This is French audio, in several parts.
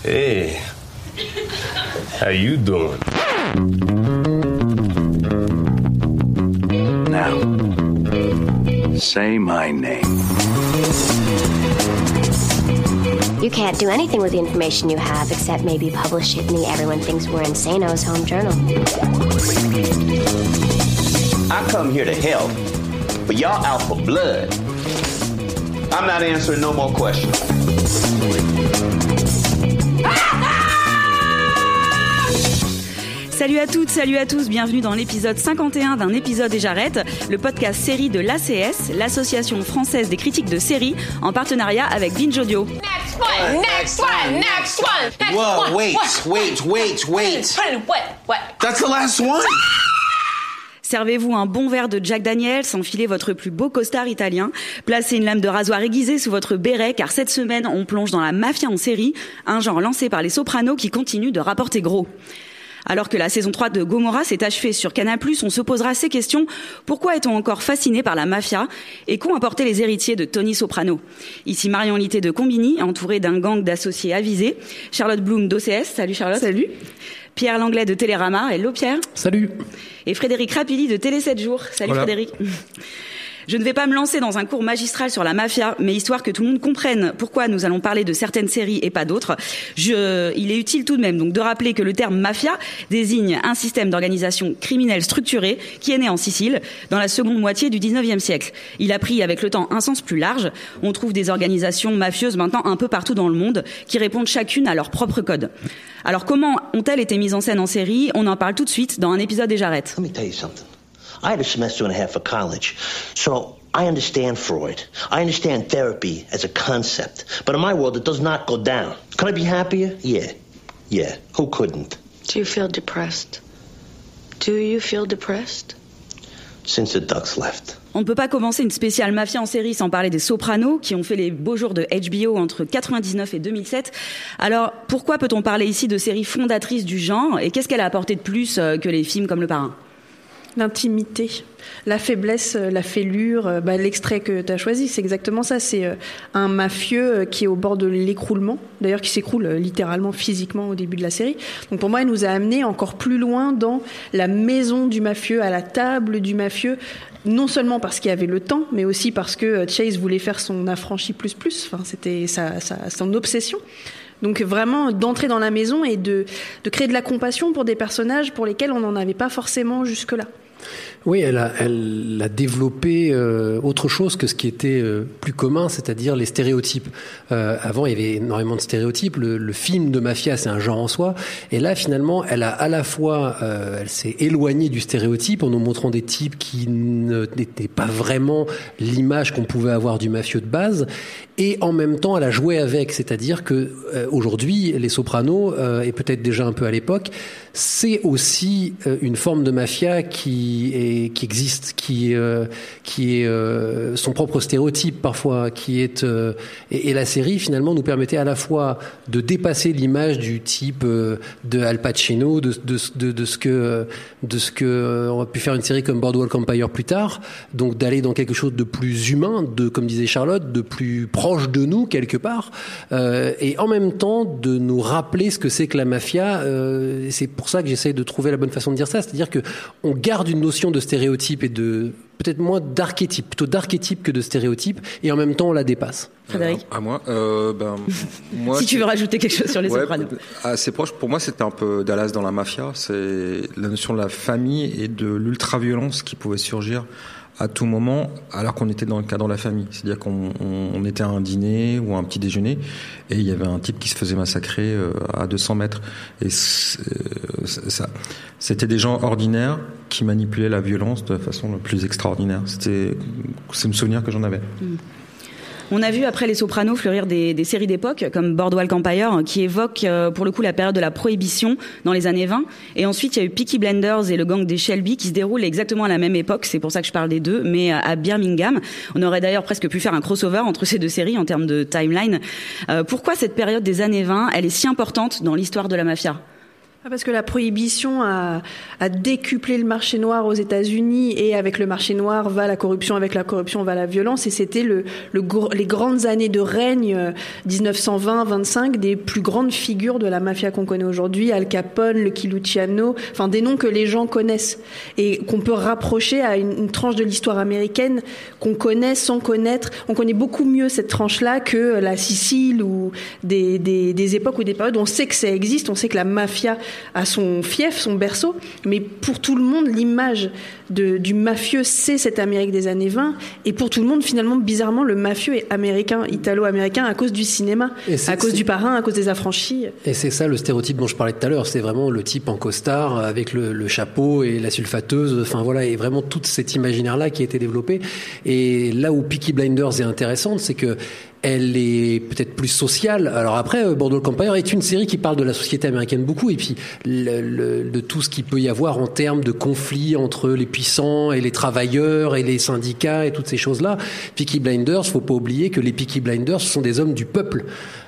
Hey, how you doing? Now, say my name. You can't do anything with the information you have except maybe publish it in the Everyone Thinks We're Insano's home journal. I come here to help, but y'all out for blood. I'm not answering no more questions. Salut à toutes, salut à tous, bienvenue dans l'épisode 51 d'un épisode et j'arrête, le podcast série de l'ACS, l'Association française des critiques de séries, en partenariat avec Binge Audio. Next one. Whoa, wait. What? That's the last one. Servez-vous un bon verre de Jack Daniels, enfilez votre plus beau costard italien, placez une lame de rasoir aiguisée sous votre béret, car cette semaine, on plonge dans la mafia en série, un genre lancé par les Sopranos qui continue de rapporter gros. Alors que la saison 3 de Gomorrah s'est achevée sur Canal+, on se posera ces questions. Pourquoi est-on encore fasciné par la mafia? Et qu'ont apporté les héritiers de Tony Soprano? Ici Marion Litté de Combini, entourée d'un gang d'associés avisés. Charlotte Bloom d'OCS. Salut Charlotte. Salut. Pierre Langlais de Télérama. Hello Pierre. Salut. Et Frédéric Rapilly de Télé 7 jours. Salut voilà. Frédéric. Je ne vais pas me lancer dans un cours magistral sur la mafia, mais histoire que tout le monde comprenne pourquoi nous allons parler de certaines séries et pas d'autres, il est utile tout de même donc de rappeler que le terme mafia désigne un système d'organisation criminelle structurée qui est né en Sicile dans la seconde moitié du 19e siècle. Il a pris avec le temps un sens plus large. On trouve des organisations mafieuses maintenant un peu partout dans le monde qui répondent chacune à leur propre code. Alors comment ont-elles été mises en scène en série? On en parle tout de suite dans un épisode et j'arrête. Let me tell you something. I had a semester and a half of college, so I understand Freud. I understand therapy as a concept. But in my world, it does not go down. Could I be happier? Yeah. Who couldn't? Do you feel depressed? Since the ducks left. On ne peut pas commencer une spéciale mafia en série sans parler des Sopranos, qui ont fait les beaux jours de HBO entre 1999 et 2007. Alors, pourquoi peut-on parler ici de séries fondatrices du genre, et qu'est-ce qu'elle a apporté de plus que les films comme Le Parrain? L'intimité, la faiblesse, la fêlure, l'extrait que tu as choisi, c'est exactement ça. C'est un mafieux qui est au bord de l'écroulement, d'ailleurs qui s'écroule littéralement physiquement au début de la série. Donc pour moi, elle nous a amené encore plus loin dans la maison du mafieux, à la table du mafieux, non seulement parce qu'il y avait le temps, mais aussi parce que Chase voulait faire son affranchi plus. Enfin, c'était son obsession. Donc vraiment d'entrer dans la maison et de créer de la compassion pour des personnages pour lesquels on n'en avait pas forcément jusque-là. Oui, elle a développé autre chose que ce qui était plus commun, c'est-à-dire les stéréotypes. Avant, il y avait énormément de stéréotypes. Le film de mafia, c'est un genre en soi. Et là, finalement, elle a à la fois, elle s'est éloignée du stéréotype en nous montrant des types qui n'étaient pas vraiment l'image qu'on pouvait avoir du mafieux de base. Et en même temps, elle a joué avec, c'est-à-dire que aujourd'hui, les Sopranos, et peut-être déjà un peu à l'époque, c'est aussi une forme de mafia qui existe, qui est son propre stéréotype parfois, et la série finalement nous permettait à la fois de dépasser l'image du type de Al Pacino, de ce que on a pu faire une série comme Boardwalk Empire plus tard, donc d'aller dans quelque chose de plus humain, comme disait Charlotte, de plus proche de nous quelque part, et en même temps de nous rappeler ce que c'est que la mafia. C'est pour ça que j'essaie de trouver la bonne façon de dire ça, c'est-à-dire que on garde une notion de stéréotype et de peut-être moins d'archétype, plutôt d'archétype que de stéréotype, et en même temps on la dépasse. Frédéric. À moi, moi. Si tu veux rajouter quelque chose sur les Sopranos. Assez proche. Pour moi, c'était un peu Dallas dans la mafia. C'est la notion de la famille et de l'ultra-violence qui pouvait surgir à tout moment, alors qu'on était dans le cadre de la famille. C'est-à-dire qu'on était à un dîner ou à un petit déjeuner, et il y avait un type qui se faisait massacrer à 200 mètres. Et c'était des gens ordinaires qui manipulaient la violence de la façon la plus extraordinaire. C'est le souvenir que j'en avais. On a vu après les Sopranos fleurir des séries d'époque comme Boardwalk Empire qui évoquent pour le coup la période de la prohibition dans les années 20, et ensuite il y a eu Peaky Blinders et le gang des Shelby qui se déroulent exactement à la même époque, c'est pour ça que je parle des deux, mais à Birmingham. On aurait d'ailleurs presque pu faire un crossover entre ces deux séries en termes de timeline. Pourquoi cette période des années 20, elle est si importante dans l'histoire de la mafia ? Parce que la prohibition a décuplé le marché noir aux États-Unis, et avec le marché noir va la corruption, avec la corruption va la violence, et c'était les grandes années de règne 1920-25 des plus grandes figures de la mafia qu'on connaît aujourd'hui, Al Capone, Lucky Luciano, enfin des noms que les gens connaissent et qu'on peut rapprocher à une tranche de l'histoire américaine qu'on connaît sans connaître. On connaît beaucoup mieux cette tranche-là que la Sicile ou des époques ou des périodes où on sait que ça existe, on sait que la mafia à son fief, son berceau, mais pour tout le monde, l'image du mafieux, c'est cette Amérique des années 20, et pour tout le monde, finalement, bizarrement, le mafieux est américain, italo-américain, à cause du cinéma, à cause du Parrain, à cause des Affranchis. Et c'est ça le stéréotype dont je parlais tout à l'heure, c'est vraiment le type en costard, avec le chapeau et la sulfateuse, enfin voilà, et vraiment tout cet imaginaire-là qui a été développé. Et là où Peaky Blinders est intéressante, c'est que elle est peut-être plus sociale. Alors après, Boardwalk Empire est une série qui parle de la société américaine beaucoup, et puis de tout ce qu'il peut y avoir en termes de conflits entre les puissants et les travailleurs et les syndicats et toutes ces choses-là. Peaky Blinders, faut pas oublier que les Peaky Blinders sont des hommes du peuple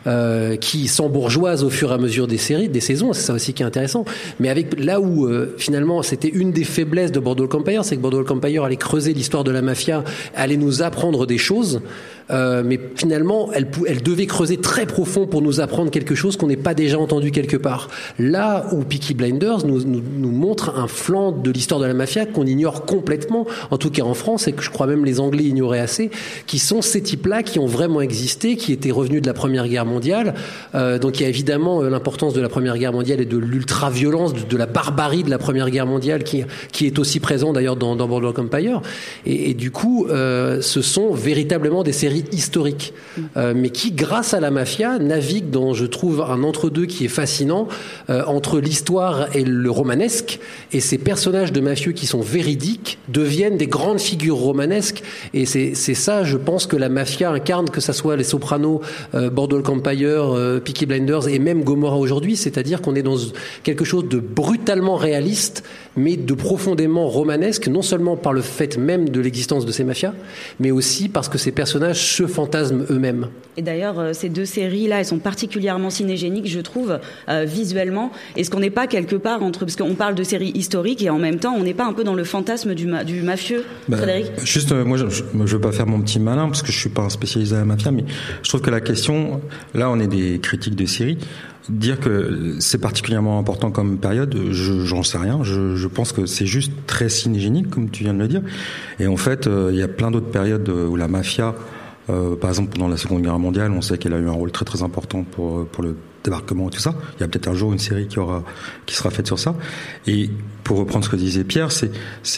qui s'embourgeoisent au fur et à mesure des saisons. C'est ça aussi qui est intéressant. Mais avec là où finalement c'était une des faiblesses de Boardwalk Empire, c'est que Boardwalk Empire allait creuser l'histoire de la mafia, allait nous apprendre des choses. Mais finalement, elle devait creuser très profond pour nous apprendre quelque chose qu'on n'ait pas déjà entendu quelque part. Là où Peaky Blinders nous montre un flanc de l'histoire de la mafia qu'on ignore complètement, en tout cas en France, et que je crois même les Anglais ignoraient assez, qui sont ces types-là qui ont vraiment existé, qui étaient revenus de la Première Guerre mondiale. Donc il y a évidemment l'importance de la Première Guerre mondiale et de l'ultra-violence, de la barbarie de la Première Guerre mondiale, qui est aussi présent d'ailleurs dans Boardwalk Empire. Et du coup, ce sont véritablement des séries historiques, mais qui, grâce à la mafia, navigue dans, je trouve, un entre-deux qui est fascinant, entre l'histoire et le romanesque, et ces personnages de mafieux qui sont véridiques deviennent des grandes figures romanesques, et c'est ça, je pense, que la mafia incarne, que ça soit les Sopranos, Boardwalk Empire, Peaky Blinders, et même Gomorrah aujourd'hui, c'est-à-dire qu'on est dans quelque chose de brutalement réaliste, mais de profondément romanesque, non seulement par le fait même de l'existence de ces mafias, mais aussi parce que ces personnages se fantasment eux-mêmes. Et d'ailleurs, ces deux séries-là, elles sont particulièrement cinégéniques, je trouve, visuellement. Est-ce qu'on n'est pas quelque part parce qu'on parle de séries historiques et en même temps, on n'est pas un peu dans le fantasme du mafieux, Frédéric ? Juste, moi, je veux pas faire mon petit malin parce que je suis pas un spécialiste de la mafia, mais je trouve que la question, là, on est des critiques de séries. Dire que c'est particulièrement important comme période, j'en sais rien. Je pense que c'est juste très cinégénique, comme tu viens de le dire. Et en fait, il y a plein d'autres périodes où la mafia, par exemple pendant la Seconde Guerre mondiale, on sait qu'elle a eu un rôle très très important pour le débarquement et tout ça. Il y a peut-être un jour une série qui sera faite sur ça. Et pour reprendre ce que disait Pierre, c'est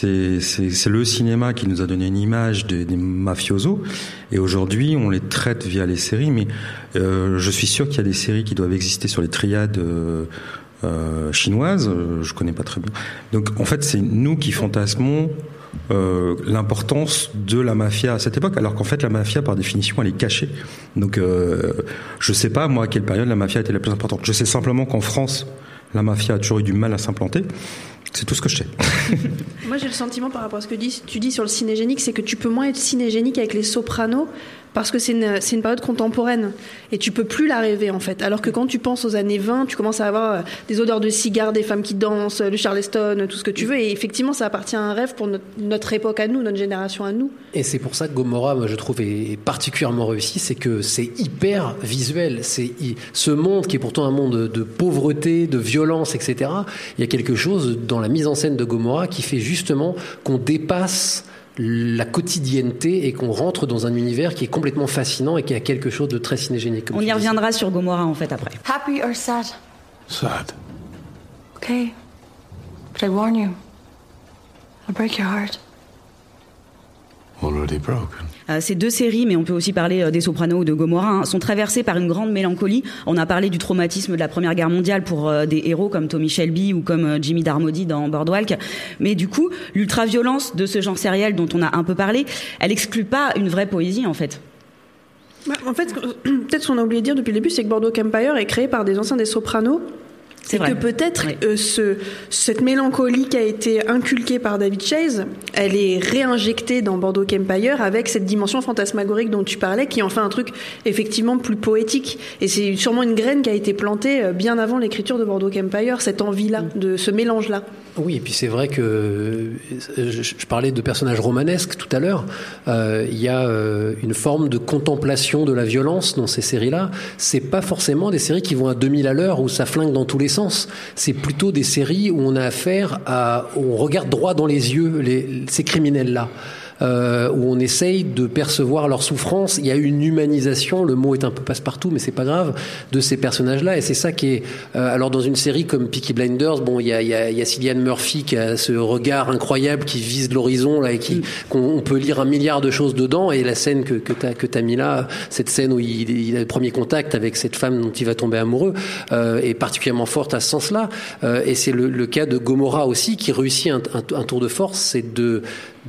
le cinéma qui nous a donné une image des mafiosos. Et aujourd'hui, on les traite via les séries. Mais je suis sûr qu'il y a des séries qui doivent exister sur les triades chinoises. Je connais pas très bien. Donc en fait, c'est nous qui fantasmons l'importance de la mafia à cette époque, alors qu'en fait la mafia par définition elle est cachée. Donc je sais pas moi à quelle période la mafia était la plus importante. Je sais simplement qu'en France la mafia a toujours eu du mal à s'implanter. C'est tout ce que je sais. Moi j'ai le sentiment par rapport à ce que tu dis sur le cinégénique, c'est que tu peux moins être cinégénique avec les Sopranos parce que c'est une période contemporaine et tu peux plus la rêver en fait. Alors que quand tu penses aux années 20, tu commences à avoir des odeurs de cigares, des femmes qui dansent, le Charleston, tout ce que tu veux, et effectivement ça appartient à un rêve pour notre époque à nous, notre génération à nous. Et c'est pour ça que Gomorrah, moi je trouve, est particulièrement réussi, c'est que c'est hyper visuel. C'est ce monde qui est pourtant un monde de pauvreté, de violence, etc. Il y a quelque chose dans la mise en scène de Gomorrah qui fait justement qu'on dépasse la quotidienneté et qu'on rentre dans un univers qui est complètement fascinant et qui a quelque chose de très cinégénique. On y reviendra sur Gomorrah en fait après. Happy or sad? Sad. Okay. But I warn you, I'll break your heart. Already broken. Ces deux séries, mais on peut aussi parler des Sopranos ou de Gomorrah, sont traversées par une grande mélancolie. On a parlé du traumatisme de la Première Guerre mondiale pour des héros comme Tommy Shelby ou comme Jimmy Darmody dans Boardwalk. Mais du coup, l'ultra-violence de ce genre sériel dont on a un peu parlé, elle exclut pas une vraie poésie en fait. En fait, peut-être ce qu'on a oublié de dire depuis le début, c'est que Boardwalk Empire est créé par des anciens des Sopranos C'est que peut-être cette mélancolie qui a été inculquée par David Chase, elle est réinjectée dans Boardwalk Empire avec cette dimension fantasmagorique dont tu parlais, qui en fait un truc effectivement plus poétique. Et c'est sûrement une graine qui a été plantée bien avant l'écriture de Boardwalk Empire, cette envie-là, de ce mélange-là. Oui, et puis c'est vrai que je parlais de personnages romanesques tout à l'heure. Il y a une forme de contemplation de la violence dans ces séries-là. C'est pas forcément des séries qui vont à 2000 à l'heure où ça flingue dans tous les sens. C'est plutôt des séries où on a affaire où on regarde droit dans les yeux ces criminels-là. Où on essaye de percevoir leur souffrance. Il y a une humanisation, le mot est un peu passe-partout, mais c'est pas grave, de ces personnages-là. Et c'est ça qui est... alors dans une série comme Peaky Blinders, bon, il y a Cillian Murphy qui a ce regard incroyable qui vise l'horizon là et qu'on peut lire 1 milliard de choses dedans. Et la scène que t'as mis là, cette scène où il a le premier contact avec cette femme dont il va tomber amoureux, est particulièrement forte à ce sens-là. Et c'est le cas de Gomorrah aussi qui réussit un tour de force, c'est de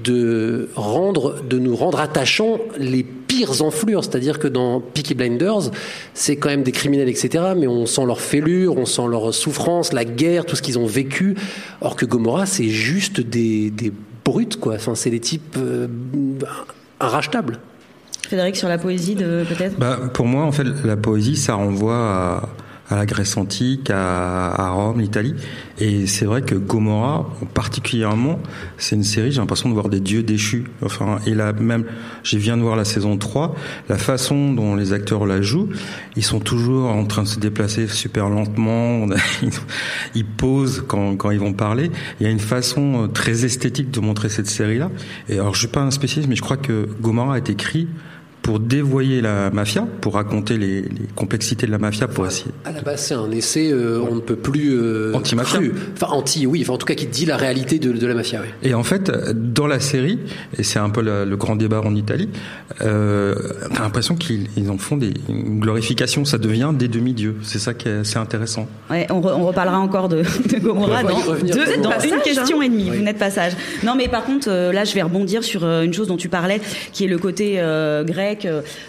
nous rendre attachants les pires enflures. C'est-à-dire que dans Peaky Blinders, c'est quand même des criminels, etc., mais on sent leur fêlure, on sent leur souffrance, la guerre, tout ce qu'ils ont vécu. Or que Gomorrah, c'est juste des brutes, quoi. Enfin, c'est des types inrachetables. Frédéric, sur la poésie, peut-être ? Pour moi, en fait, la poésie, ça renvoie à la Grèce antique, à Rome, l'Italie. Et c'est vrai que Gomorrah, particulièrement, c'est une série, j'ai l'impression de voir des dieux déchus. Enfin, et là, même, je viens de voir la saison 3, la façon dont les acteurs la jouent, ils sont toujours en train de se déplacer super lentement, ils posent quand ils vont parler. Il y a une façon très esthétique de montrer cette série-là. Et alors, je suis pas un spécialiste, mais je crois que Gomorrah a été écrit pour dévoyer la mafia, pour raconter les complexités de la mafia, pour essayer. À la base, c'est un essai, on ne peut plus anti-mafia. Enfin en tout cas qui dit la réalité de la mafia. Oui. Et en fait, dans la série, et c'est un peu le grand débat en Italie, t'as l'impression qu'ils en font une glorification. Ça devient des demi-dieux. C'est ça qui est assez intéressant. Ouais, on reparlera encore de Gomorrah dans une question et demie. Oui. Vous n'êtes pas sage. Non, mais par contre, là, je vais rebondir sur une chose dont tu parlais, qui est le côté grec.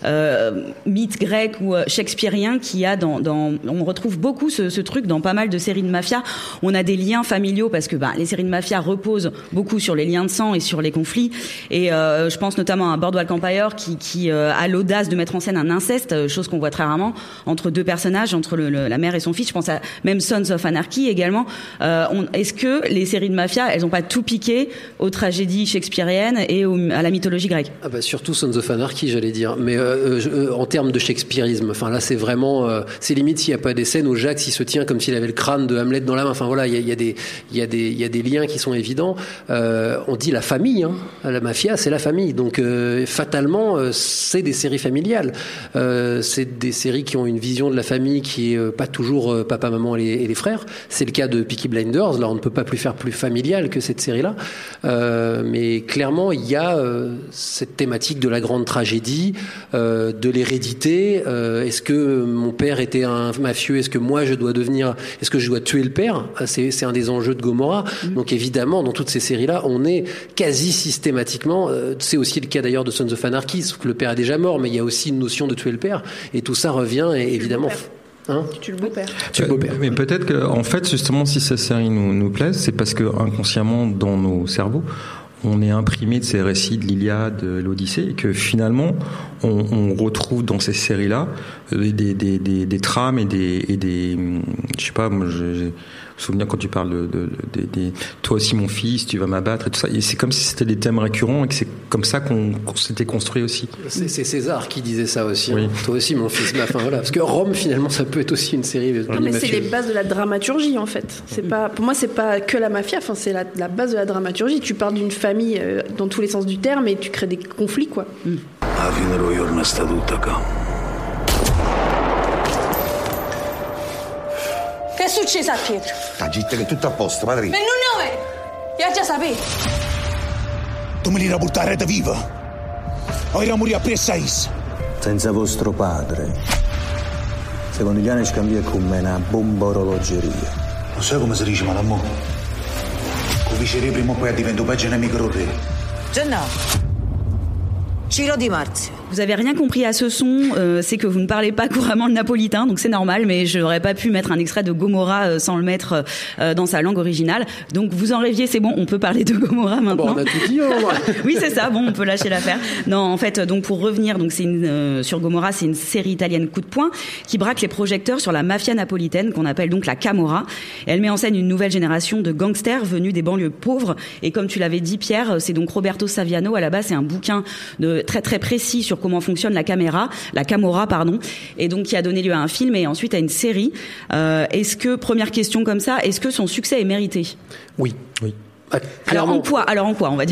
Mythe grec ou shakespearien qui a on retrouve beaucoup ce truc dans pas mal de séries de mafia. On a des liens familiaux parce que les séries de mafia reposent beaucoup sur les liens de sang et sur les conflits. Et je pense notamment à Boardwalk Empire qui a l'audace de mettre en scène un inceste, chose qu'on voit très rarement entre deux personnages, entre la mère et son fils. Je pense à même Sons of Anarchy également. Est-ce que les séries de mafia, elles n'ont pas tout piqué aux tragédies shakespeariennes et à la mythologie grecque ? Surtout Sons of Anarchy, j'allais dire. Mais en termes de shakespearisme, enfin là c'est vraiment, c'est limite s'il n'y a pas des scènes où Jacques il se tient comme s'il avait le crâne de Hamlet dans la main. Enfin voilà, il y a des liens qui sont évidents. On dit la famille, la mafia c'est la famille, donc fatalement c'est des séries familiales. C'est des séries qui ont une vision de la famille qui est pas toujours papa, maman et les frères. C'est le cas de Peaky Blinders. Là on ne peut pas plus faire plus familial que cette série-là. Mais clairement il y a cette thématique de la grande tragédie. De l'hérédité. Est-ce que mon père était un mafieux ? Est-ce que moi est-ce que je dois tuer le père ? C'est un des enjeux de Gomorrah. Donc évidemment, dans toutes ces séries-là, on est quasi systématiquement. C'est aussi le cas d'ailleurs de Sons of Anarchy, sauf que le père est déjà mort, mais il y a aussi une notion de tuer le père. Et tout ça revient évidemment. Tu tues le beau-père. Mais peut-être que, en fait, justement, si cette série nous plaise, c'est parce que inconsciemment, dans nos cerveaux, on est imprimé de ces récits de l'Iliade, de l'Odyssée, et que finalement, on retrouve dans ces séries-là des trames et des je sais pas, moi, j'ai souvenir quand tu parles des toi aussi mon fils, tu vas m'abattre et tout ça. Et c'est comme si c'était des thèmes récurrents et que c'est comme ça qu'on s'était construit aussi. C'est César qui disait ça aussi. Oui. Toi aussi mon fils. Enfin voilà, parce que Rome finalement ça peut être aussi une série. Non mais c'est les bases de la dramaturgie en fait. C'est pas, pour moi c'est pas que la mafia. Enfin c'est la base de la dramaturgie. Tu parles d'une famille dans tous les sens du terme et tu crées des conflits quoi. Alla fine lo giorno sta tutta qua. Che è successo a Pietro? Gitta che è tutto a posto, padrino. E non è! Io già sapevo. Tu me li portare viva. O era morire appresso a Is. Senza vostro padre, secondo gli anni scambia con me una bomba orologeria. Lo sai come si dice, madame? Con vicere prima o poi divento peggio nemico re. Già no. Ciro Di Marzio. Vous avez rien compris à ce son, c'est que vous ne parlez pas couramment le napolitain, donc c'est normal, mais je n'aurais pas pu mettre un extrait de Gomorrah sans le mettre dans sa langue originale. Donc vous en rêviez, c'est bon, on peut parler de Gomorrah maintenant. Bon, on a tout dit, hein. Oui, c'est ça, bon, on peut lâcher l'affaire. Non, en fait, donc pour revenir, donc sur Gomorrah, c'est une série italienne coup de poing qui braque les projecteurs sur la mafia napolitaine qu'on appelle donc la Camorra. Et elle met en scène une nouvelle génération de gangsters venus des banlieues pauvres. Et comme tu l'avais dit, Pierre, c'est donc Roberto Saviano. À la base, c'est un bouquin très très précis sur comment fonctionne la Camorra, et donc qui a donné lieu à un film et ensuite à une série. Première question comme ça, est-ce que son succès est mérité ? Oui. Alors en quoi on va dire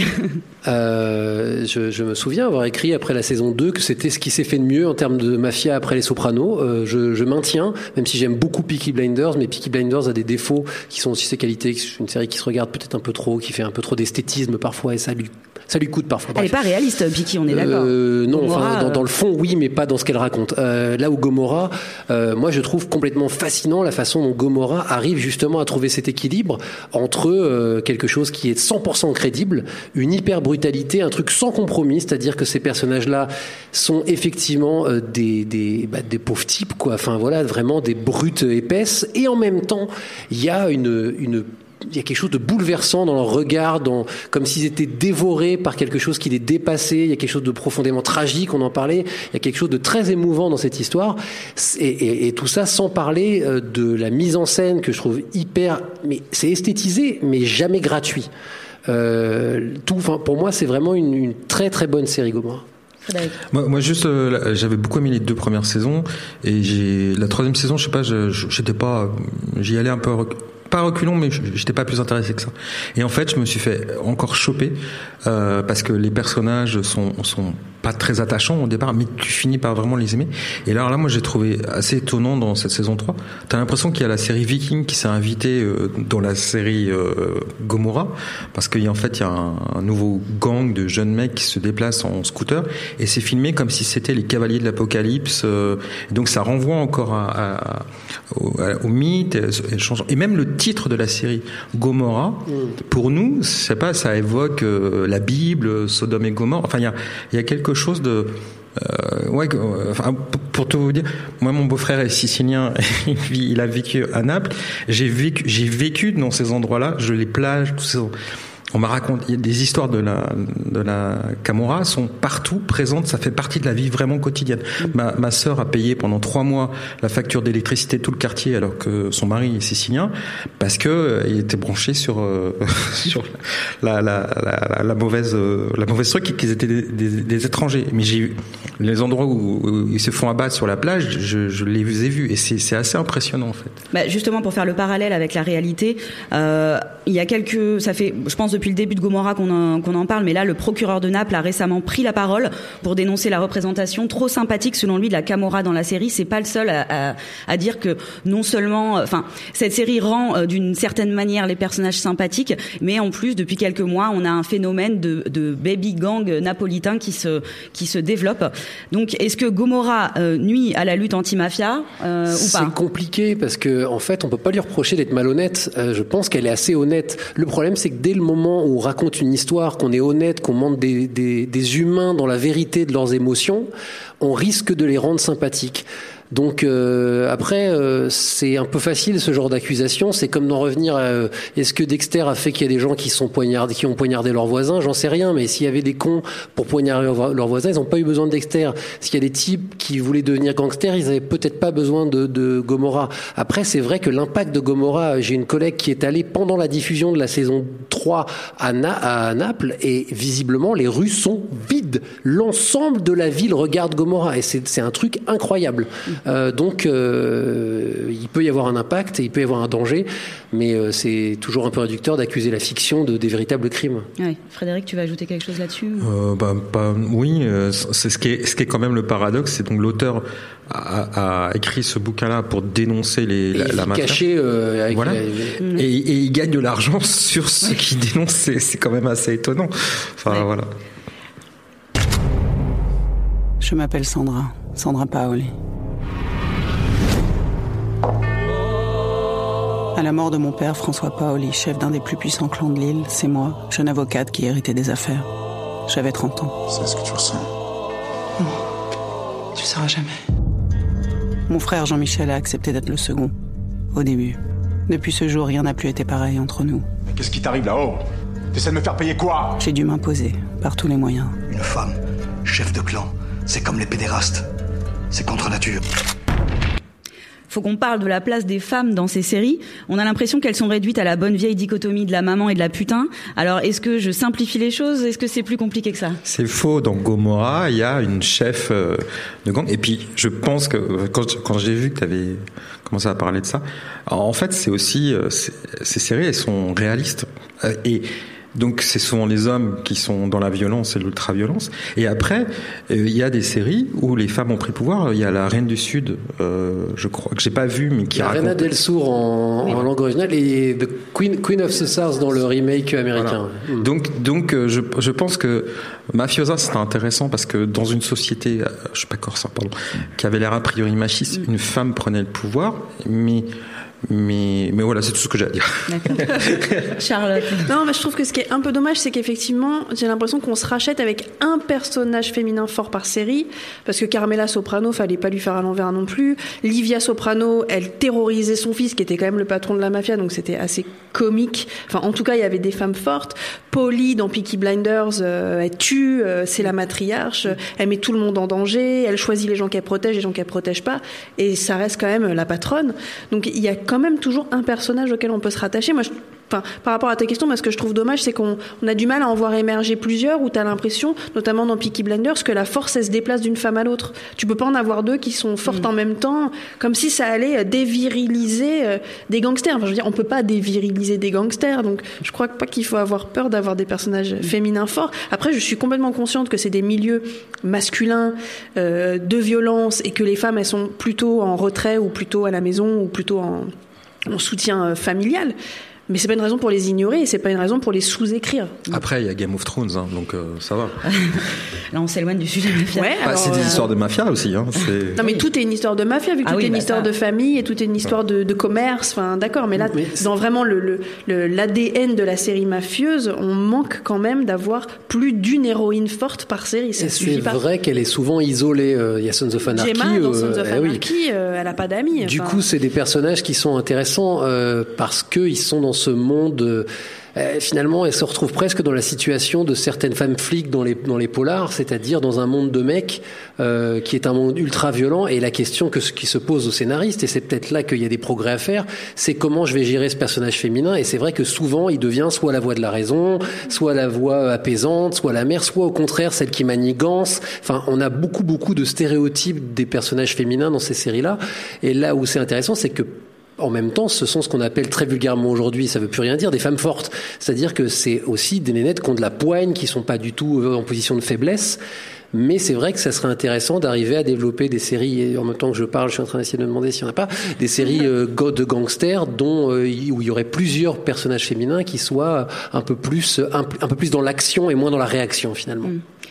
je me souviens avoir écrit après la saison 2 que c'était ce qui s'est fait de mieux en termes de mafia après Les Sopranos. Je maintiens, même si j'aime beaucoup Peaky Blinders, mais Peaky Blinders a des défauts qui sont aussi ses qualités. C'est une série qui se regarde peut-être un peu trop, qui fait un peu trop d'esthétisme parfois, et ça lui coûte parfois. Elle n'est pas réaliste, Peaky, on est d'accord. Non, Gomorrah, dans le fond, oui, mais pas dans ce qu'elle raconte. Là où Gomorrah, moi je trouve complètement fascinant la façon dont Gomorrah arrive justement à trouver cet équilibre entre quelque chose qui est 100% crédible, une hyper brutalité, un truc sans compromis, c'est-à-dire que ces personnages-là sont effectivement des pauvres types, quoi. Enfin voilà, vraiment des brutes épaisses, et en même temps, il y a il y a quelque chose de bouleversant dans leur regard, comme s'ils étaient dévorés par quelque chose qui les dépassait. Il y a quelque chose de profondément tragique, on en parlait. Il y a quelque chose de très émouvant dans cette histoire. Et tout ça sans parler de la mise en scène que je trouve mais c'est esthétisé, mais jamais gratuit. Pour moi, c'est vraiment une très très bonne série, Gomorrah. Moi juste, j'avais beaucoup aimé les 2 premières saisons, et la 3e saison, je sais pas, j'étais pas, j'y allais un peu pas reculons, mais j'étais pas plus intéressé que ça. Et en fait, je me suis fait encore choper parce que les personnages sont pas très attachants au départ, mais tu finis par vraiment les aimer. Et là, moi, j'ai trouvé assez étonnant dans cette saison 3. T'as l'impression qu'il y a la série Viking qui s'est invitée dans la série Gomorrah, parce qu'en fait, il y a un nouveau gang de jeunes mecs qui se déplacent en scooter, et c'est filmé comme si c'était les cavaliers de l'Apocalypse. Donc, ça renvoie encore au mythe, et même le titre de la série Gomorrah, pour nous, je sais pas, ça évoque la Bible, Sodome et Gomorrhe. Enfin, il y a quelque chose de pour tout vous dire, moi mon beau-frère est sicilien, il a vécu à Naples. J'ai vécu dans ces endroits-là, les plages, tous ces. On m'a raconté des histoires de la Camorra sont partout présentes, ça fait partie de la vie vraiment quotidienne. Ma sœur a payé pendant 3 mois la facture d'électricité de tout le quartier alors que son mari est sicilien, parce que il était branché sur la mauvaise truc, qu'ils étaient des étrangers. Mais j'ai eu les endroits où ils se font abattre sur la plage, je les ai vus, et c'est assez impressionnant en fait. Justement, pour faire le parallèle avec la réalité, il y a ça fait, je pense, depuis le début de Gomorrah qu'on en parle, mais là, le procureur de Naples a récemment pris la parole pour dénoncer la représentation trop sympathique, selon lui, de la Camorra dans la série. C'est pas le seul à dire que non seulement, cette série rend d'une certaine manière les personnages sympathiques, mais en plus, depuis quelques mois, on a un phénomène de baby gang napolitain qui se développe. Donc, est-ce que Gomorrah nuit à la lutte anti-mafia ou pas ? C'est compliqué parce que, en fait, on peut pas lui reprocher d'être malhonnête. Je pense qu'elle est assez honnête. Le problème, c'est que dès le moment où on raconte une histoire, qu'on est honnête, qu'on montre des humains dans la vérité de leurs émotions, on risque de les rendre sympathiques. Donc après, c'est un peu facile ce genre d'accusation. C'est comme d'en revenir à est-ce que Dexter a fait qu'il y a des gens qui ont poignardé leurs voisins ? J'en sais rien, mais s'il y avait des cons pour poignarder leurs voisins, ils n'ont pas eu besoin de Dexter. S'il y a des types qui voulaient devenir gangsters, ils n'avaient peut-être pas besoin de Gomorrah. Après, c'est vrai que l'impact de Gomorrah, j'ai une collègue qui est allée pendant la diffusion de la saison 3 à Naples, et visiblement les rues sont vides. L'ensemble de la ville regarde Gomorrah, et c'est un truc incroyable. Donc il peut y avoir un impact et il peut y avoir un danger, mais c'est toujours un peu réducteur d'accuser la fiction des véritables crimes. Ouais. Frédéric, tu vas ajouter quelque chose là-dessus ? Oui, c'est ce qui est quand même le paradoxe, c'est donc l'auteur a écrit ce bouquin-là pour dénoncer la mafia. Caché voilà. Et il gagne de l'argent sur ceux qui dénoncent. C'est quand même assez étonnant. Voilà. Je m'appelle Sandra Paoli. À la mort de mon père, François Paoli, chef d'un des plus puissants clans de l'île, c'est moi, jeune avocate qui héritait des affaires. J'avais 30 ans. C'est ce que tu ressens. Non. Tu sauras jamais. Mon frère Jean-Michel a accepté d'être le second. Au début. Depuis ce jour, rien n'a plus été pareil entre nous. Mais qu'est-ce qui t'arrive là-haut? T'essaies de me faire payer quoi? J'ai dû m'imposer, par tous les moyens. Une femme, chef de clan, c'est comme les pédérastes. C'est contre nature. Faut qu'on parle de la place des femmes dans ces séries. On a l'impression qu'elles sont réduites à la bonne vieille dichotomie de la maman et de la putain. Alors, est-ce que je simplifie les choses? Est-ce que c'est plus compliqué que ça? C'est faux. Dans Gomorrah, il y a une chef de gang. Et puis, je pense que quand j'ai vu que tu avais commencé à parler de ça, en fait, c'est aussi ces séries, elles sont réalistes. Et donc, c'est souvent les hommes qui sont dans la violence et l'ultra-violence. Et après, il y a des séries où les femmes ont pris le pouvoir. Il y a La Reine du Sud, je crois, que j'ai pas vu, mais qui raconte... Reina del Sur en langue originale et The Queen of the South dans le remake américain. Voilà. Donc, je pense que Mafiosa, c'était intéressant parce que dans une société, je suis pas corse, pardon, qui avait l'air a priori machiste, une femme prenait le pouvoir, mais voilà, c'est tout ce que j'ai à dire. D'accord. Charlotte. Non, mais je trouve que ce qui est un peu dommage, c'est qu'effectivement, j'ai l'impression qu'on se rachète avec un personnage féminin fort par série, parce que Carmela Soprano, fallait pas lui faire à l'envers non plus. Livia Soprano, elle terrorisait son fils, qui était quand même le patron de la mafia, donc c'était assez comique. Enfin, en tout cas, il y avait des femmes fortes. Polly, dans Peaky Blinders, elle tue, c'est la matriarche, elle met tout le monde en danger, elle choisit les gens qu'elle protège, les gens qu'elle protège pas, et ça reste quand même la patronne. Donc, il y a quand même toujours un personnage auquel on peut se rattacher. Moi, par rapport à ta question, moi, ce que je trouve dommage, c'est qu'on a du mal à en voir émerger plusieurs, où tu as l'impression, notamment dans Peaky Blinders, que la force, elle se déplace d'une femme à l'autre. Tu peux pas en avoir deux qui sont fortes en même temps, comme si ça allait déviriliser des gangsters. Enfin, je veux dire, on peut pas déviriliser des gangsters, donc je crois pas qu'il faut avoir peur d'avoir des personnages féminins forts. Après, je suis complètement consciente que c'est des milieux masculins de violence, et que les femmes, elles sont plutôt en retrait, ou plutôt à la maison, ou plutôt en soutien familial. Mais c'est pas une raison pour les ignorer, et c'est pas une raison pour les sous-écrire. Après, il y a Game of Thrones, donc ça va. Là, on s'éloigne du sujet de mafia. Ouais, alors, c'est des histoires de mafia aussi. Non, mais tout est une histoire de mafia, vu que tout est une histoire de famille, et tout est une histoire de commerce. Enfin, d'accord, mais là, dans vraiment l'ADN de la série mafieuse, on manque quand même d'avoir plus d'une héroïne forte par série. Ça suffit pas. C'est vrai qu'elle est souvent isolée. Il y a Sons of Anarchy. Gemma, dans Sons of Anarchy, elle a pas d'amis. Du coup, c'est des personnages qui sont intéressants parce qu'ils sont dans ce monde. Finalement, elle se retrouve presque dans la situation de certaines femmes flics dans les polars, c'est-à-dire dans un monde de mecs qui est un monde ultra violent. Et la question qui se pose aux scénaristes, et c'est peut-être là qu'il y a des progrès à faire, c'est comment je vais gérer ce personnage féminin. Et c'est vrai que souvent, il devient soit la voix de la raison, soit la voix apaisante, soit la mère, soit au contraire celle qui manigance. Enfin, on a beaucoup de stéréotypes des personnages féminins dans ces séries-là. Et là où c'est intéressant, c'est que en même temps, ce sont ce qu'on appelle très vulgairement aujourd'hui, ça veut plus rien dire, des femmes fortes. C'est-à-dire que c'est aussi des nénettes qui ont de la poigne, qui sont pas du tout en position de faiblesse. Mais c'est vrai que ça serait intéressant d'arriver à développer des séries, et en même temps que je parle, je suis en train d'essayer de me demander s'il n'y en a pas, des séries de gangsters où il y aurait plusieurs personnages féminins qui soient un peu plus dans l'action et moins dans la réaction finalement.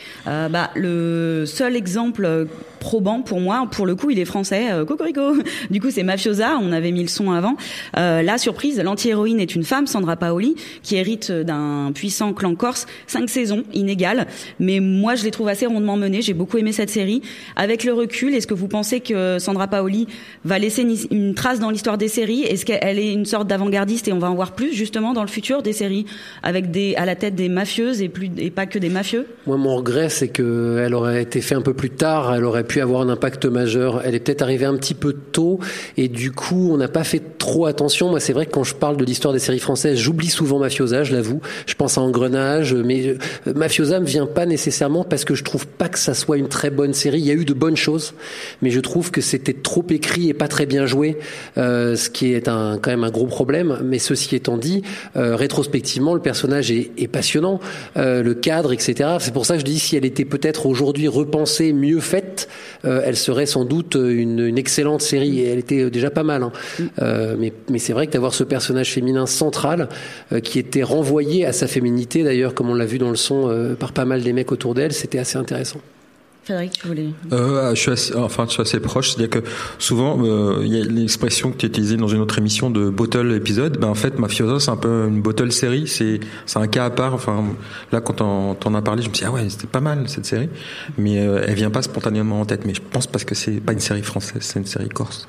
Le seul exemple probant pour moi, pour le coup, il est français, cocorico. Du coup, c'est Mafiosa, on avait mis le son avant. La surprise, l'anti-héroïne est une femme, Sandra Paoli, qui hérite d'un puissant clan corse, 5 saisons, inégales. Mais moi, je les trouve assez rondement menées, j'ai beaucoup aimé cette série. Avec le recul, est-ce que vous pensez que Sandra Paoli va laisser une trace dans l'histoire des séries? Est-ce qu'elle est une sorte d'avant-gardiste et on va en voir plus, justement, dans le futur, des séries avec à la tête des mafieuses et pas que des mafieux? Moi, mon regret, c'est qu'elle aurait été faite un peu plus tard, elle aurait pu avoir un impact majeur. Elle est peut-être arrivée un petit peu tôt et du coup, on n'a pas fait trop attention. Moi, c'est vrai que quand je parle de l'histoire des séries françaises, j'oublie souvent Mafiosa, je l'avoue. Je pense à Engrenage, mais Mafiosa me vient pas nécessairement parce que je trouve pas que ça soit une très bonne série. Il y a eu de bonnes choses, mais je trouve que c'était trop écrit et pas très bien joué, ce qui est quand même un gros problème. Mais ceci étant dit, rétrospectivement, le personnage est passionnant, le cadre, etc. C'est pour ça que je dis, si elle était peut-être aujourd'hui repensée, mieux faite, elle serait sans doute une excellente série, et elle était déjà pas mal. Mais c'est vrai que d'avoir ce personnage féminin central qui était renvoyé à sa féminité, d'ailleurs, comme on l'a vu dans le son, par pas mal des mecs autour d'elle, c'était assez intéressant. Frédéric, tu voulais... je suis assez proche. C'est-à-dire que souvent, il y a l'expression que tu as utilisée dans une autre émission de bottle épisode. En fait, Mafioso, c'est un peu une bottle série. C'est un cas à part. Enfin, là, quand t'en as parlé, je me suis dit, ah ouais, c'était pas mal, cette série. Mais elle vient pas spontanément en tête. Mais je pense parce que c'est pas une série française, c'est une série corse.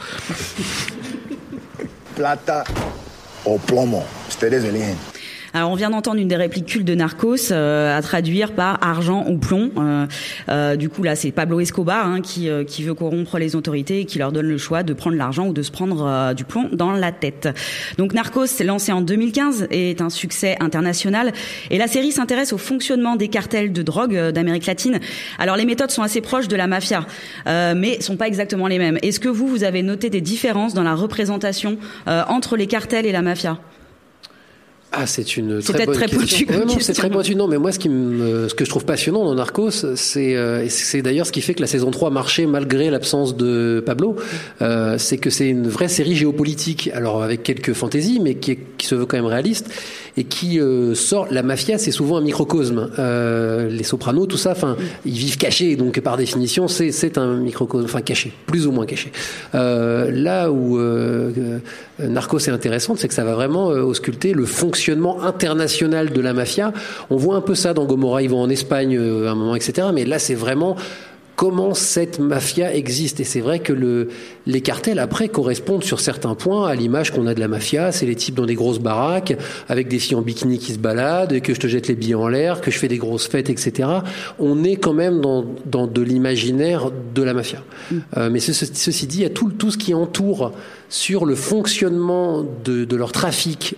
Plata o plomo. Ustedes eligen. Alors on vient d'entendre une des répliques cultes de Narcos à traduire par argent ou plomb. Du coup là c'est Pablo Escobar qui veut corrompre les autorités et qui leur donne le choix de prendre l'argent ou de se prendre du plomb dans la tête. Donc Narcos, lancé en 2015, est un succès international et la série s'intéresse au fonctionnement des cartels de drogue d'Amérique latine. Alors les méthodes sont assez proches de la mafia, mais sont pas exactement les mêmes. Est-ce que vous avez noté des différences dans la représentation entre les cartels et la mafia ? Ah, c'est une très bonne question. Non, c'est très pointu. Non, mais moi, ce que je trouve passionnant dans Narcos, c'est d'ailleurs ce qui fait que la saison 3 marchait malgré l'absence de Pablo, c'est que c'est une vraie série géopolitique. Alors, avec quelques fantaisies, mais qui se veut quand même réaliste et qui sort. La mafia, c'est souvent un microcosme. Les Sopranos, tout ça, enfin, ils vivent cachés, donc par définition, c'est un microcosme, enfin caché, plus ou moins caché. Là où Narcos est intéressante, c'est que ça va vraiment ausculter le fonctionnement international de la mafia. On voit un peu ça dans Gomorrah, ils vont en Espagne à un moment, etc. Mais là, c'est vraiment comment cette mafia existe. Et c'est vrai que les cartels, après, correspondent sur certains points à l'image qu'on a de la mafia. C'est les types dans des grosses baraques, avec des filles en bikini qui se baladent, que je te jette les billets en l'air, que je fais des grosses fêtes, etc. On est quand même dans de l'imaginaire de la mafia. Mais ceci dit, il y a tout ce qui entoure sur le fonctionnement de leur trafic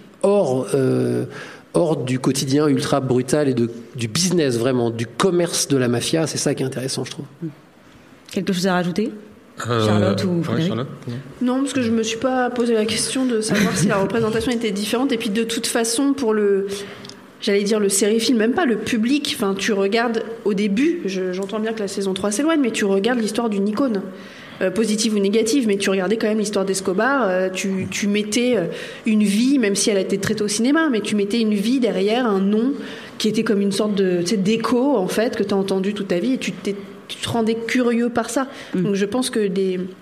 hors du quotidien ultra brutal et du business, vraiment, du commerce de la mafia. C'est ça qui est intéressant, je trouve. Quelque chose à rajouter ? Charlotte ou Frédéric ? Charlotte ? Non, parce que je me suis pas posé la question de savoir si la représentation était différente. Et puis de toute façon, pour le série-film, même pas le public, enfin, tu regardes au début, j'entends bien que la saison 3 s'éloigne, mais tu regardes l'histoire d'une icône. Positive ou négative, mais tu regardais quand même l'histoire d'Escobar, tu mettais une vie, même si elle a été traitée au cinéma, mais tu mettais une vie derrière un nom qui était comme une sorte de d'écho, en fait, que tu as entendu toute ta vie, et tu te rendais curieux par ça. Donc je pense que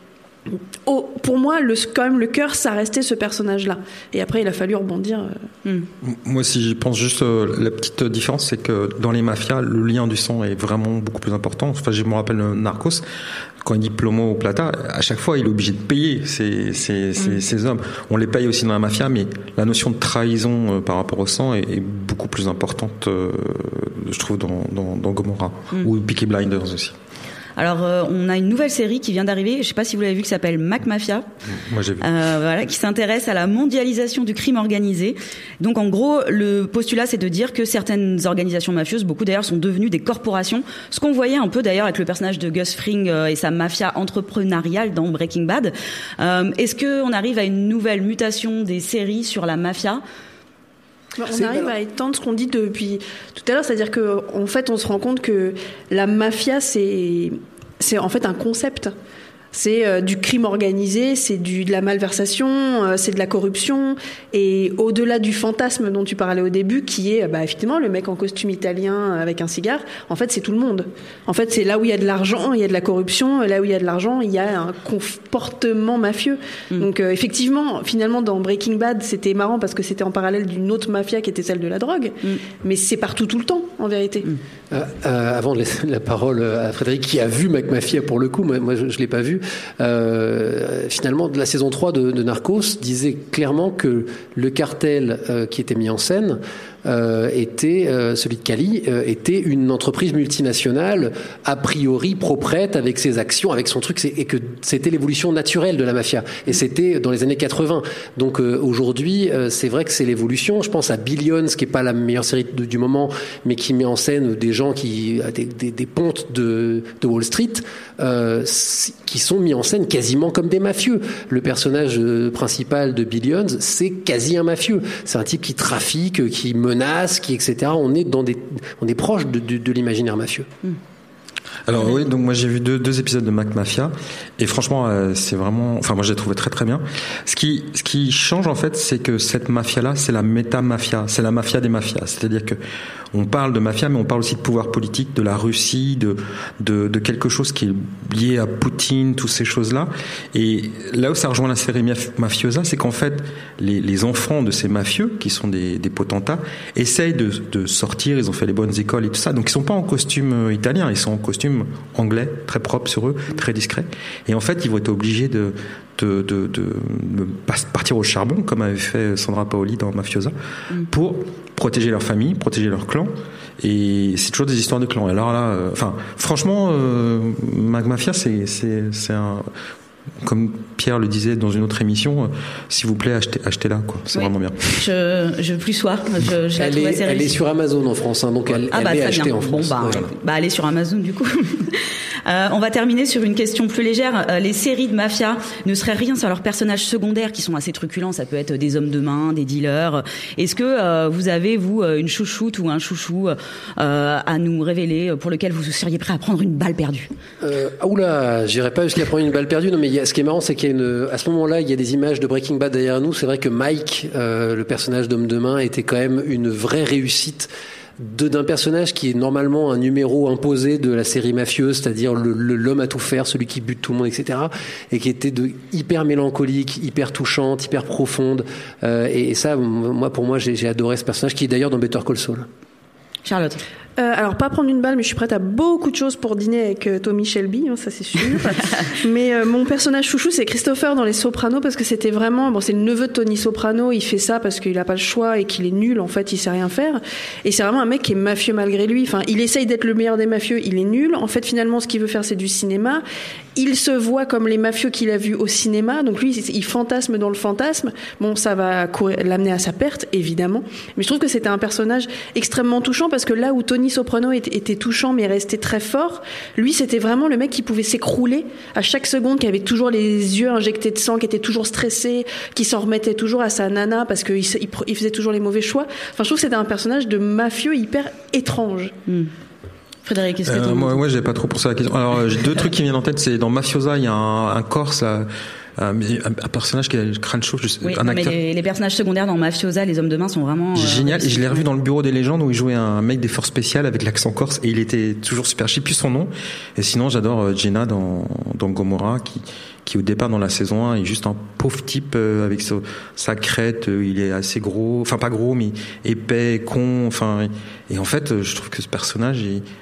pour moi, quand même, le cœur, ça restait ce personnage-là. Et après, il a fallu rebondir. Moi, si j'y pense juste, la petite différence, c'est que dans les mafias, le lien du sang est vraiment beaucoup plus important. Enfin, je me rappelle Narcos, quand il dit plomo ou plata, à chaque fois, il est obligé de payer ces hommes. On les paye aussi dans la mafia, mais la notion de trahison par rapport au sang est beaucoup plus importante, je trouve, dans Gomorrah, ou Peaky Blinders aussi. Alors, on a une nouvelle série qui vient d'arriver, je ne sais pas si vous l'avez vu, qui s'appelle Mac Mafia. Moi, j'ai vu. Qui s'intéresse à la mondialisation du crime organisé. Donc, en gros, le postulat, c'est de dire que certaines organisations mafieuses, beaucoup d'ailleurs, sont devenues des corporations. Ce qu'on voyait un peu d'ailleurs avec le personnage de Gus Fring et sa mafia entrepreneuriale dans Breaking Bad. Est-ce qu'on arrive à une nouvelle mutation des séries sur la mafia ? On arrive à étendre ce qu'on dit depuis tout à l'heure, c'est-à-dire qu'en fait, on se rend compte que la mafia, c'est en fait un concept. C'est du crime organisé, c'est de la malversation, c'est de la corruption. Et au-delà du fantasme dont tu parlais au début, qui est effectivement le mec en costume italien avec un cigare, en fait, c'est tout le monde. En fait, c'est là où il y a de l'argent, il y a de la corruption. Là où il y a de l'argent, il y a un comportement mafieux. Donc, effectivement, finalement, dans Breaking Bad, c'était marrant parce que c'était en parallèle d'une autre mafia qui était celle de la drogue. Mais c'est partout, tout le temps, en vérité. Avant de laisser la parole à Frédéric, qui a vu Mac Mafia pour le coup, moi je ne l'ai pas vu. Finalement, de la saison 3 de Narcos disait clairement que le cartel qui était mis en scène était celui de Cali, était une entreprise multinationale a priori proprette avec ses actions, avec son truc, et que c'était l'évolution naturelle de la mafia. Et c'était dans les années 80. Donc aujourd'hui, c'est vrai que c'est l'évolution. Je pense à Billions, qui est pas la meilleure série du moment, mais qui met en scène des gens des pontes de Wall Street, qui sont mis en scène quasiment comme des mafieux. Le personnage principal de Billions, c'est quasi un mafieux. C'est un type qui trafique, qui menace, etc. On est proche de l'imaginaire mafieux. Alors oui, donc moi j'ai vu deux épisodes de Mac Mafia et franchement c'est vraiment, enfin moi j'ai trouvé très très bien. Ce qui change en fait, c'est que cette mafia là, c'est la méta-mafia, c'est la mafia des mafias. C'est-à-dire que on parle de mafia, mais on parle aussi de pouvoir politique, de la Russie, de quelque chose qui est lié à Poutine, toutes ces choses-là. Et là où ça rejoint la série Mafiosa, c'est qu'en fait les enfants de ces mafieux, qui sont des potentats, essayent de sortir. Ils ont fait les bonnes écoles et tout ça, donc ils sont pas en costume italien, ils sont en costume anglais, très propre sur eux, très discret. Et en fait, ils vont être obligés de partir au charbon, comme avait fait Sandra Paoli dans Mafiosa, pour protéger leur famille, protéger leur clan. Et c'est toujours des histoires de clans. Alors là, franchement, Mafia, c'est un... Comme Pierre le disait dans une autre émission, s'il vous plaît, achetez-la, quoi. C'est vraiment bien. Je plus soir. Je la trouve assez réussie. Elle est sur Amazon en France, hein, donc elle est achetée en France. Bon, elle est sur Amazon du coup. On va terminer sur une question plus légère. Les séries de mafia ne seraient rien sans leurs personnages secondaires qui sont assez truculents. Ça peut être des hommes de main, des dealers. Est-ce que vous avez, vous, une chouchoute ou un chouchou à nous révéler pour lequel vous seriez prêt à prendre une balle perdue? J'irais pas jusqu'à prendre une balle perdue. Non, mais ce qui est marrant, c'est à ce moment-là, il y a des images de Breaking Bad derrière nous. C'est vrai que Mike, le personnage d'homme de main, était quand même une vraie réussite d'un personnage qui est normalement un numéro imposé de la série mafieuse, c'est-à-dire l'homme à tout faire, celui qui bute tout le monde, etc., et qui était hyper mélancolique, hyper touchante, hyper profonde, et ça, pour moi, j'ai adoré ce personnage, qui est d'ailleurs dans Better Call Saul. Charlotte. Alors, pas prendre une balle, mais je suis prête à beaucoup de choses pour dîner avec Tommy Shelby, hein, ça c'est sûr. Mais mon personnage chouchou, c'est Christopher dans Les Sopranos, parce que c'était vraiment... c'est le neveu de Tony Soprano, il fait ça parce qu'il a pas le choix et qu'il est nul, en fait, il sait rien faire. Et c'est vraiment un mec qui est mafieux malgré lui. Enfin, il essaye d'être le meilleur des mafieux, il est nul. En fait, finalement, ce qu'il veut faire, c'est du cinéma. Il se voit comme les mafieux qu'il a vus au cinéma, donc lui, il fantasme dans le fantasme. Bon, ça va l'amener à sa perte, évidemment. Mais je trouve que c'était un personnage extrêmement touchant, parce que là où Tony Soprano était touchant mais restait très fort, lui c'était vraiment le mec qui pouvait s'écrouler à chaque seconde, qui avait toujours les yeux injectés de sang, qui était toujours stressé, qui s'en remettait toujours à sa nana parce qu'il faisait toujours les mauvais choix. Enfin, je trouve que c'était un personnage de mafieux hyper étrange. Frédéric, qu'est-ce que tu moi j'ai pas trop pensé à la question. Alors j'ai deux trucs qui viennent en tête. C'est dans Mafiosa, il y a un Corse là, un personnage qui a le crâne chauve, un acteur. Mais les personnages secondaires dans Mafiosa, les hommes de main, sont vraiment génial. Et je l'ai revu dans Le Bureau des légendes, où il jouait un mec des forces spéciales avec l'accent corse, et il était toujours super. Je sais plus son nom. Et sinon, j'adore Jenna dans Gomorrah, qui au départ dans la saison 1 est juste un pauvre type avec sa crête. Il est assez gros, enfin pas gros, mais épais, con. Enfin, et en fait, je trouve que ce personnage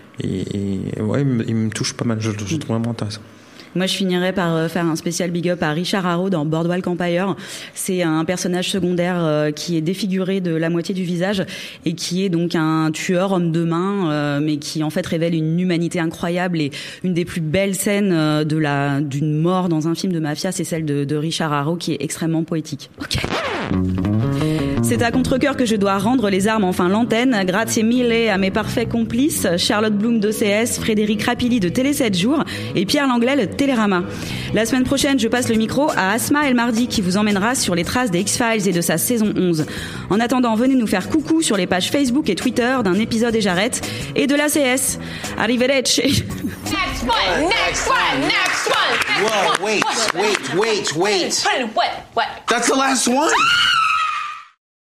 il me touche pas mal. Je le trouve vraiment intéressant. Moi, je finirais par faire un spécial big up à Richard Harrow dans Boardwalk Empire. C'est un personnage secondaire qui est défiguré de la moitié du visage et qui est donc un tueur homme de main, mais qui en fait révèle une humanité incroyable. Et une des plus belles scènes d'une mort dans un film de mafia, c'est celle de Richard Harrow, qui est extrêmement poétique. Ok. C'est à contre-cœur que je dois rendre les armes, enfin l'antenne. Grazie mille à mes parfaits complices, Charlotte Bloom d'OCS, Frédéric Rapilly de Télé 7 jours et Pierre Langlais de Télérama. La semaine prochaine, je passe le micro à Asma El Mardi, qui vous emmènera sur les traces des X-Files et de sa saison 11. En attendant, venez nous faire coucou sur les pages Facebook et Twitter d'un épisode et j'arrête et de l'ACS. Arrivederci. Next one. Whoa, wait. What? That's the last one.